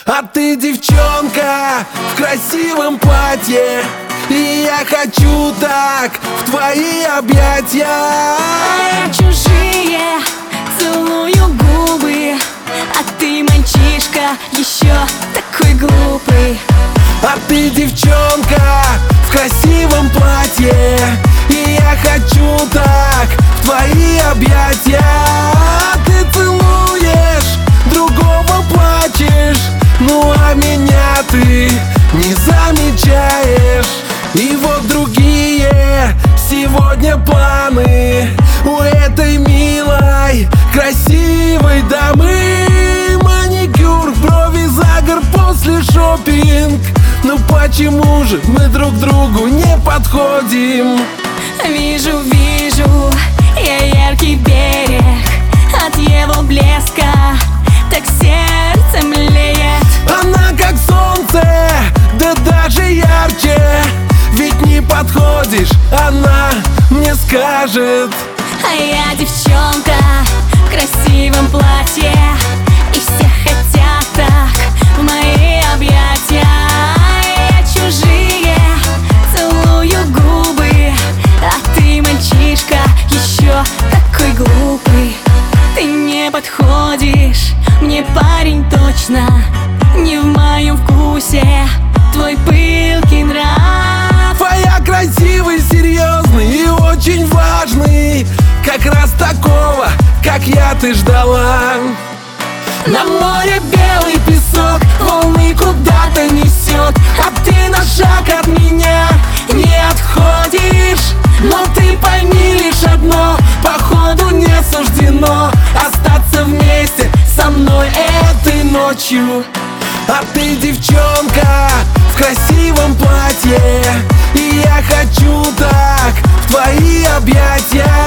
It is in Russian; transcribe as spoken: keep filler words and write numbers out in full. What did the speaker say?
А ты девчонка в красивом платье, и я хочу так в твои объятия. А я чужие целую губы, а ты мальчишка еще такой глупый. А ты девчонка в красивом платье, и я хочу так в твои объятия. А ты целуешь, другого плачешь, ну а меня ты не замечаешь. И вот другие сегодня планы у этой милой, красивой дамы. Маникюр, брови, загар после шопинг. Ну почему же мы друг другу не подходим? Вижу, вижу я яркий берег, от его блеска так сердце млеет. Она как солнце, да даже ярче. Ведь не подходишь, она мне скажет. А я девчонка в красивом платье, и все хотят так в мои объятия. А я чужие целую губы, а ты мальчишка еще такой глупый. Ты не подходишь мне, парень, точно не в моем вкусе твой пылкий нрав. А я красивый, серьезный и очень важный, как раз такого, как я, ты ждала. На море белый песок, волны куда-то несет, а ты на шаг от меня не отходишь. Но ты пойми лишь одно, походу не суждено остаться вместе со мной этой ночью. А ты девчонка в красивом платье, и я хочу так в твои объятия.